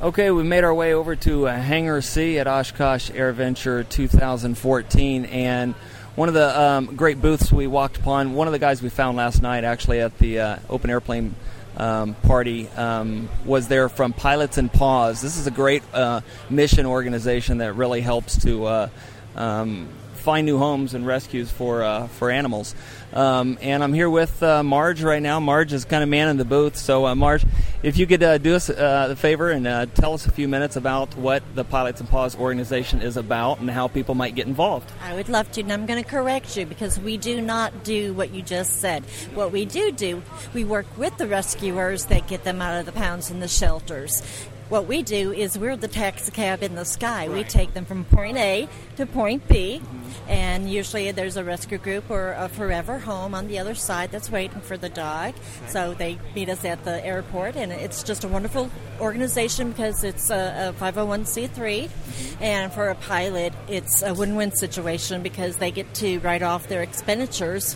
Okay, we made our way over to Hangar C at Oshkosh AirVenture 2014, and one of the great booths we walked upon, one of the guys we found last night actually at the Open Airplane party was there from Pilots and Paws. This is a great mission organization that really helps to find new homes and rescues for animals. And I'm here with Marge right now. Marge is kind of manning the booth. So, Marge, if you could do us the favor and tell us a few minutes about what the Pilots and Paws organization is about and how people might get involved. I would love to, and I'm going to correct you because we do not do what you just said. What we do, we work with the rescuers that get them out of the pounds and the shelters. What we do is we're the taxi cab in the sky. Right. We take them from point A to point B, and usually there's a rescue group or a forever home on the other side that's waiting for the dog. So they meet us at the airport, and it's just a wonderful organization because it's a 501c3, and for a pilot, it's a win-win situation because they get to write off their expenditures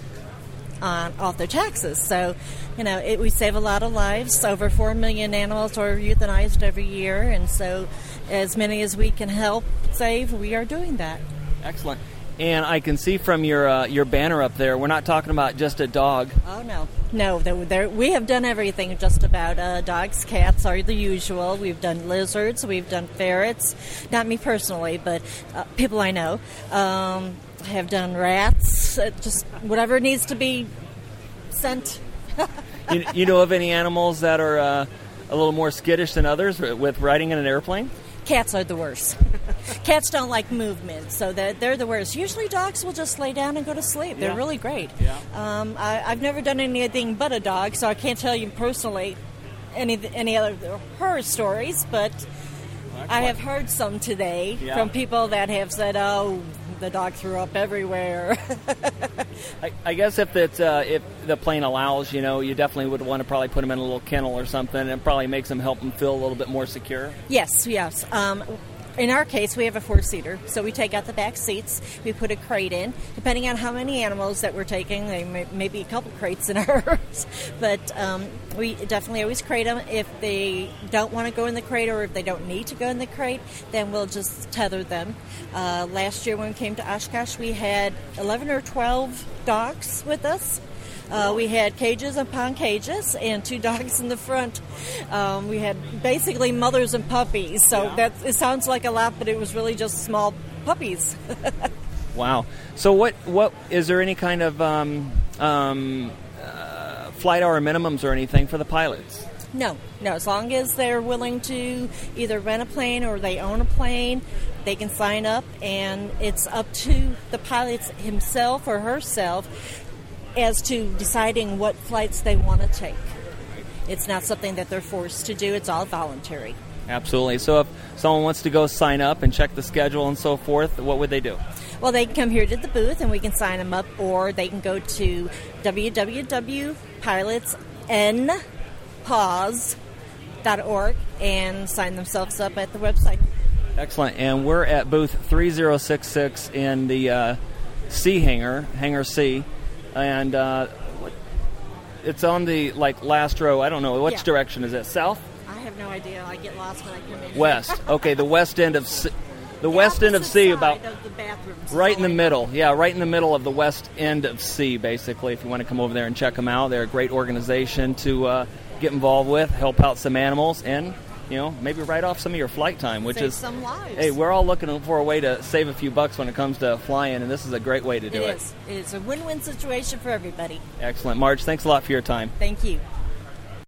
off their taxes. So, we save a lot of lives. Over 4 million animals are euthanized every year, and so as many as we can help save, we are doing that. Excellent. And I can see from your banner up there, we're not talking about just a dog. Oh, no. We have done everything just about. Dogs, cats are the usual. We've done lizards. We've done ferrets. Not me personally, but people I know. Have done rats, just whatever needs to be sent. You know of any animals that are a little more skittish than others with riding in an airplane? Cats are the worst. Cats don't like movement, so they're the worst. Usually dogs will just lay down and go to sleep. They're really great. Yeah. I've never done anything but a dog, so I can't tell you personally any other horror stories, but I have heard some today from people that have said, oh, the dog threw up everywhere. I guess if the plane allows, you definitely would want to probably put them in a little kennel or something, and it probably makes them help them feel a little bit more secure. Yes. In our case, we have a 4-seater, so we take out the back seats. We put a crate in. Depending on how many animals that we're taking, there may be a couple crates in ours. But we definitely always crate them. If they don't want to go in the crate or if they don't need to go in the crate, then we'll just tether them. Last year when we came to Oshkosh, we had 11 or 12 dogs with us. We had cages and pound cages and 2 dogs in the front. We had basically mothers and puppies, so it sounds like a lot, but it was really just small puppies. Wow. So what is there any kind of flight hour minimums or anything for the pilots? No. As long as they're willing to either rent a plane or they own a plane, they can sign up, and it's up to the pilot himself or herself as to deciding what flights they want to take. It's not something that they're forced to do. It's all voluntary. Absolutely. So if someone wants to go sign up and check the schedule and so forth, what would they do? Well, they can come here to the booth and we can sign them up, or they can go to www.pilotsandpaws.org and sign themselves up at the website. Excellent. And we're at booth 3066 in the C Hangar C. And it's on the last row. I don't know which direction is it. South? I have no idea. I get lost when I come in. West. Okay, the west end of C. The west end of C, about of the bathrooms, right in the middle. Yeah, right in the middle of the west end of C. Basically, if you want to come over there and check them out, they're a great organization to get involved with, help out some animals, and maybe write off some of your flight time, which save is some lives. Hey, we're all looking for a way to save a few bucks when it comes to flying, and this is a great way to do it. It is a win-win situation for everybody. Excellent. Marge, thanks a lot for your time. Thank you.